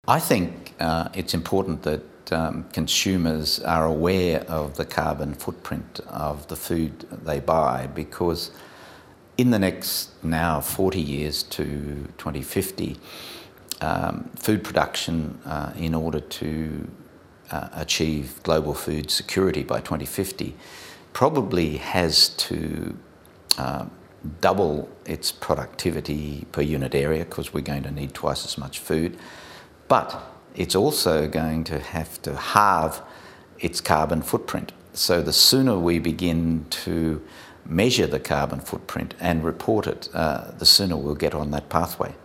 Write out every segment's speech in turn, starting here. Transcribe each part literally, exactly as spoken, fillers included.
I think uh, it's important that um, consumers are aware of the carbon footprint of the food they buy, because in the next now forty years to twenty fifty, um, food production uh, in order to uh, achieve global food security by twenty fifty probably has to uh, double its productivity per unit area, because we're going to need twice as much food. But it's also going to have to halve its carbon footprint. So the sooner we begin to measure the carbon footprint and report it, uh, the sooner we'll get on that pathway.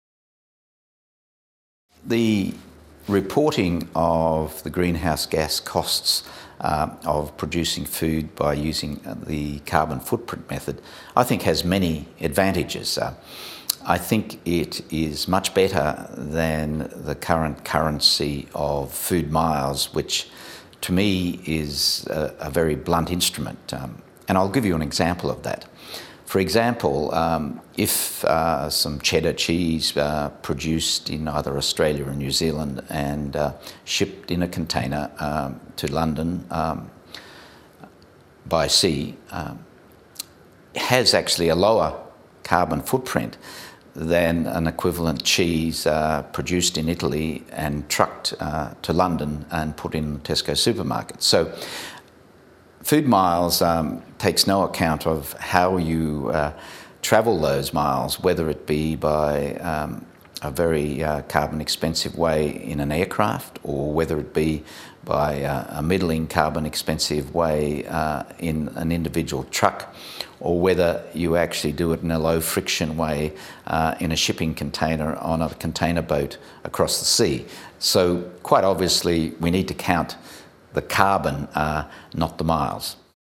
The reporting of the greenhouse gas costs uh, of producing food by using the carbon footprint method, I think has many advantages. Uh, I think it is much better than the current currency of food miles, which to me is a, a very blunt instrument. Um, and I'll give you an example of that. For example, um, if uh, some cheddar cheese uh, produced in either Australia or New Zealand and uh, shipped in a container um, to London um, by sea um, has actually a lower carbon footprint than an equivalent cheese uh, produced in Italy and trucked uh, to London and put in the Tesco supermarket. So food miles um, takes no account of how you uh, travel those miles, whether it be by um, a very uh, carbon expensive way in an aircraft, or whether it be by uh, a middling carbon expensive way uh, in an individual truck, or whether you actually do it in a low friction way uh, in a shipping container on a container boat across the sea. So quite obviously we need to count the carbon, uh, not the miles.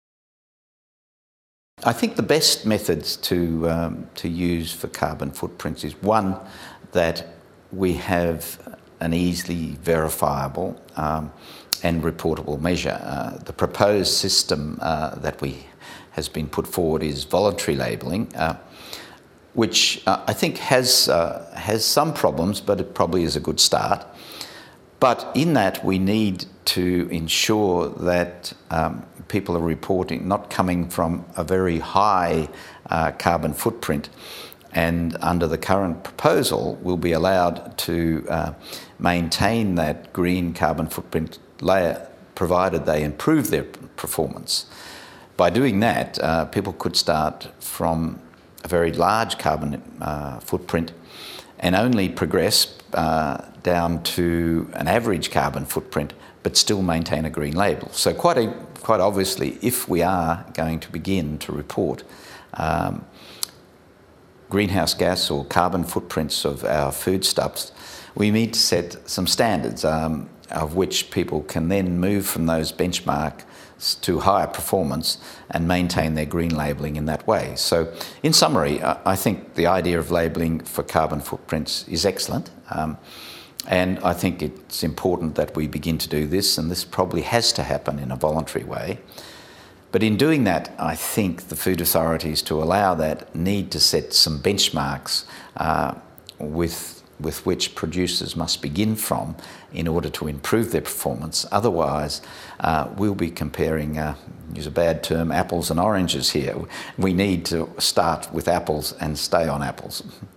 I think the best methods to, um, to use for carbon footprints is, one, that we have an easily verifiable um, and reportable measure. Uh, the proposed system uh, that we has been put forward is voluntary labelling, uh, which uh, I think has, uh, has some problems, but it probably is a good start. But in that, we need to ensure that um, people are reporting not coming from a very high uh, carbon footprint, and under the current proposal will be allowed to uh, maintain that green carbon footprint layer, provided they improve their performance. By doing that, uh, people could start from a very large carbon uh, footprint and only progress uh, down to an average carbon footprint, but still maintain a green label. So quite, a, quite obviously, if we are going to begin to report um, greenhouse gas or carbon footprints of our foodstuffs, we need to set some standards um, of which people can then move from those benchmarks to higher performance and maintain their green labelling in that way. So in summary, I think the idea of labelling for carbon footprints is excellent. Um, and I think it's important that we begin to do this, and this probably has to happen in a voluntary way. But in doing that, I think the food authorities, to allow that, need to set some benchmarks uh, with with which producers must begin from in order to improve their performance. Otherwise, uh, we'll be comparing, uh, use a bad term, apples and oranges here. We need to start with apples and stay on apples.